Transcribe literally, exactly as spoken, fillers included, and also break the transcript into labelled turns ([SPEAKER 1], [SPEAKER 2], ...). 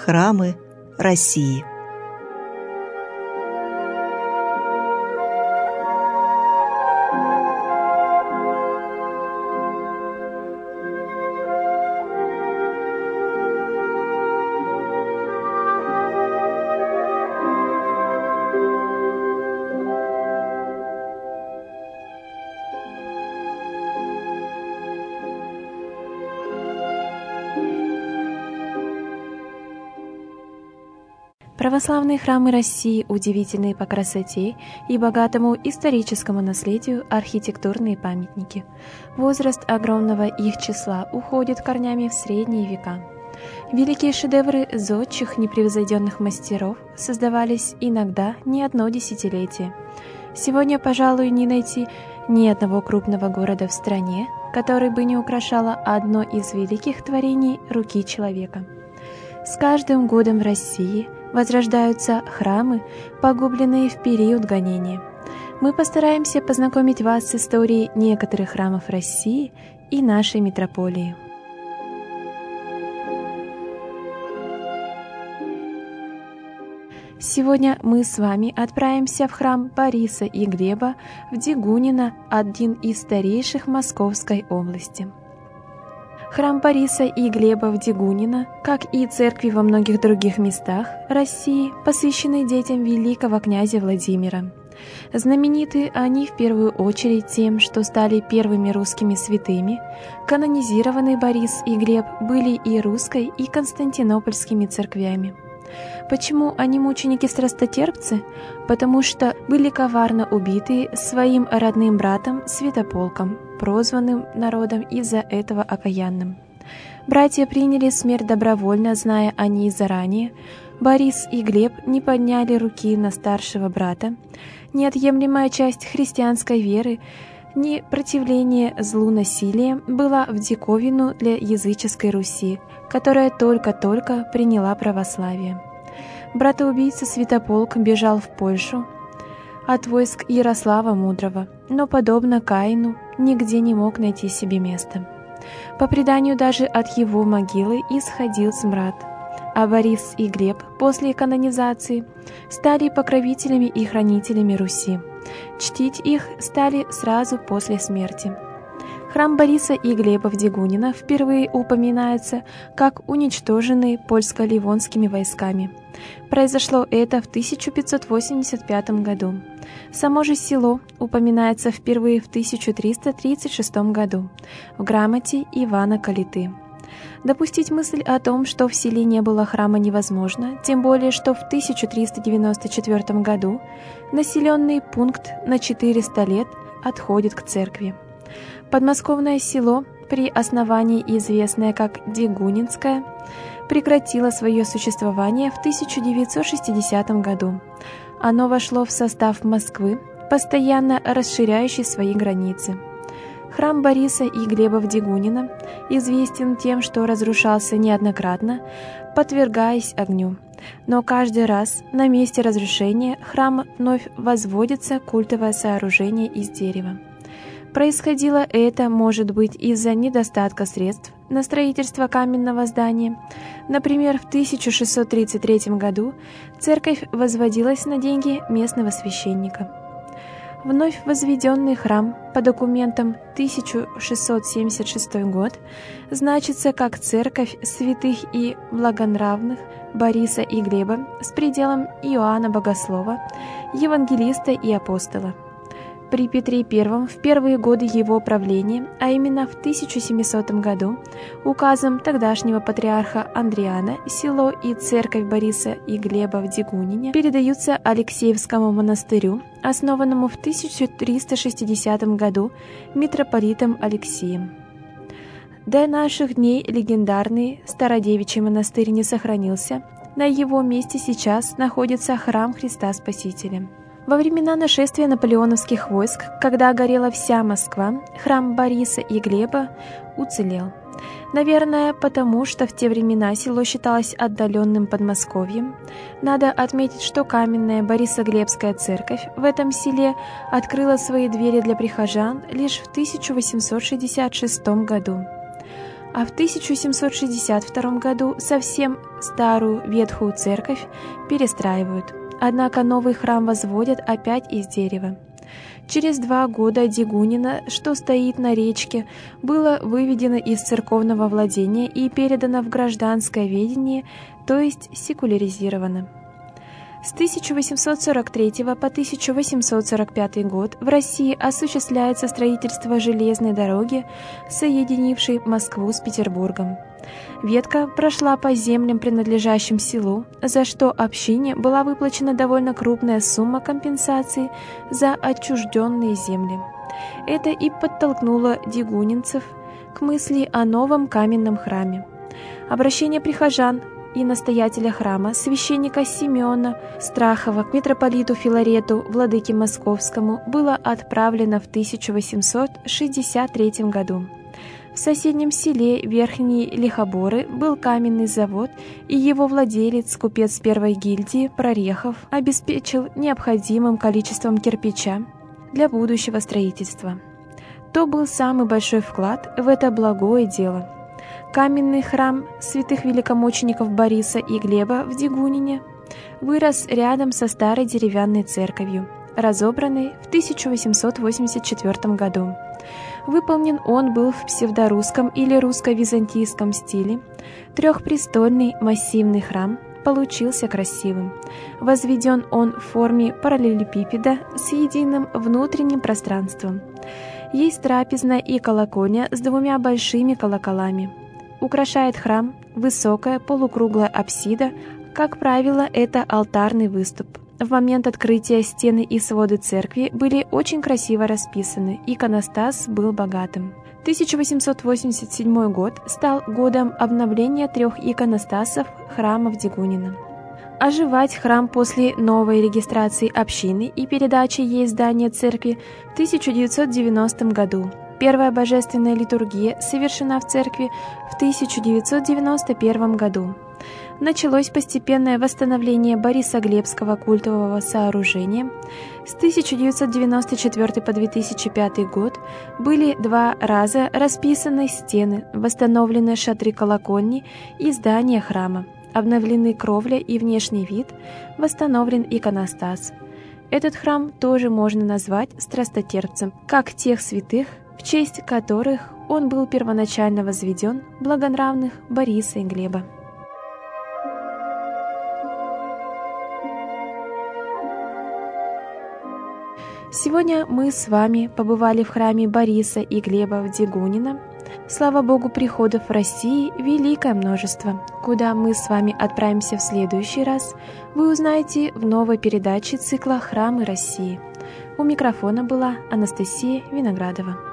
[SPEAKER 1] храмы России.
[SPEAKER 2] Православные храмы России удивительные по красоте и богатому историческому наследию архитектурные памятники. Возраст огромного их числа уходит корнями в средние века. Великие шедевры зодчих непревзойденных мастеров создавались иногда не одно десятилетие. Сегодня, пожалуй, не найти ни одного крупного города в стране, который бы не украшало одно из великих творений руки человека. С каждым годом в России возрождаются храмы, погубленные в период гонения. Мы постараемся познакомить вас с историей некоторых храмов России и нашей метрополии. Сегодня мы с вами отправимся в храм Бориса и Глеба в Дегунино, один из старейших Московской области. Храм Бориса и Глеба в Дегунино, как и церкви во многих других местах России, посвящены детям великого князя Владимира. Знамениты они в первую очередь тем, что стали первыми русскими святыми. Канонизированный Борис и Глеб были и русской, и константинопольскими церквями. Почему они мученики-страстотерпцы? Потому что были коварно убиты своим родным братом Святополком, прозванным народом из-за этого окаянным. Братья приняли смерть добровольно, зная о ней заранее. Борис и Глеб не подняли руки на старшего брата. Неотъемлемая часть христианской веры, непротивление злу насилием была в диковину для языческой Руси, которая только-только приняла православие. Братоубийца Святополк бежал в Польшу от войск Ярослава Мудрого, но, подобно Каину, нигде не мог найти себе места. По преданию, даже от его могилы исходил смрад. А Борис и Глеб после канонизации стали покровителями и хранителями Руси. Чтить их стали сразу после смерти. Храм Бориса и Глеба в Дегунино впервые упоминается как уничтоженный польско-ливонскими войсками. Произошло это в тысяча пятьсот восемьдесят пятом году. Само же село упоминается впервые в тысяча триста тридцать шестом году в грамоте Ивана Калиты. Допустить мысль о том, что в селе не было храма, невозможно, тем более, что в тысяча триста девяносто четвёртом году населенный пункт на четыреста лет отходит к церкви. Подмосковное село, при основании известное как Дегунинское, прекратило свое существование в тысяча девятьсот шестидесятом году. Оно вошло в состав Москвы, постоянно расширяющей свои границы. Храм Бориса и Глеба в Дегунино известен тем, что разрушался неоднократно, подвергаясь огню. Но каждый раз на месте разрушения храма вновь возводится культовое сооружение из дерева. Происходило это, может быть, из-за недостатка средств на строительство каменного здания. Например, в тысяча шестьсот тридцать третьем году церковь возводилась на деньги местного священника. Вновь возведенный храм по документам тысяча шестьсот семьдесят шестой год значится как церковь святых и благонравных Бориса и Глеба с пределом Иоанна Богослова, евангелиста и апостола. При Петре Первом в первые годы его правления, а именно в тысяча семисотом году, указом тогдашнего патриарха Андриана село и церковь Бориса и Глеба в Дегунине передаются Алексеевскому монастырю, основанному в тысяча триста шестидесятом году митрополитом Алексием. До наших дней легендарный Стародевичий монастырь не сохранился, на его месте сейчас находится храм Христа Спасителя. Во времена нашествия наполеоновских войск, когда горела вся Москва, храм Бориса и Глеба уцелел. Наверное, потому что в те времена село считалось отдаленным Подмосковьем. Надо отметить, что каменная Борисоглебская церковь в этом селе открыла свои двери для прихожан лишь в тысяча восемьсот шестьдесят шестом году. а в тысяча семьсот шестьдесят втором году совсем старую ветхую церковь перестраивают. Однако новый храм возводят опять из дерева. Через два года Дегунино, что стоит на речке, было выведено из церковного владения и передано в гражданское ведение, то есть секуляризировано. С тысяча восемьсот сорок третьего по тысяча восемьсот сорок пятый год в России осуществляется строительство железной дороги, соединившей Москву с Петербургом. Ветка прошла по землям, принадлежащим селу, за что общине была выплачена довольно крупная сумма компенсации за отчужденные земли. Это и подтолкнуло дегунинцев к мысли о новом каменном храме. Обращение прихожан и настоятеля храма, священника Симеона Страхова, к митрополиту Филарету, владыке Московскому, было отправлено в тысяча восемьсот шестьдесят третьем году. В соседнем селе Верхние Лихоборы был каменный завод, и его владелец, купец первой гильдии Прорехов, обеспечил необходимым количеством кирпича для будущего строительства. То был самый большой вклад в это благое дело. Каменный храм святых великомучеников Бориса и Глеба в Дегунине вырос рядом со старой деревянной церковью, разобранной в тысяча восемьсот восемьдесят четвёртом году. Выполнен он был в псевдорусском или русско-византийском стиле. Трехпрестольный массивный храм получился красивым. Возведен он в форме параллелепипеда с единым внутренним пространством. Есть трапезная и колокольня с двумя большими колоколами. Украшает храм высокая полукруглая апсида, как правило, это алтарный выступ. В момент открытия стены и своды церкви были очень красиво расписаны, иконостас был богатым. тысяча восемьсот восемьдесят седьмой год стал годом обновления трех иконостасов храма в Дегунино. Оживать храм после новой регистрации общины и передачи ей здания церкви в тысяча девятьсот девяностом году. Первая божественная литургия совершена в церкви в тысяча девятьсот девяносто первом году. Началось постепенное восстановление Борисоглебского культового сооружения. С тысяча девятьсот девяносто четвёртого по две тысячи пятый год были два раза расписаны стены, восстановлены шатры колокольни и здания храма, обновлены кровля и внешний вид, восстановлен иконостас. Этот храм тоже можно назвать страстотерпцем, как тех святых, в честь которых он был первоначально возведен, благонравных Бориса и Глеба. Сегодня мы с вами побывали в храме Бориса и Глеба в Дегунино. Слава Богу, приходов в России великое множество. Куда мы с вами отправимся в следующий раз, вы узнаете в новой передаче цикла «Храмы России». У микрофона была Анастасия Виноградова.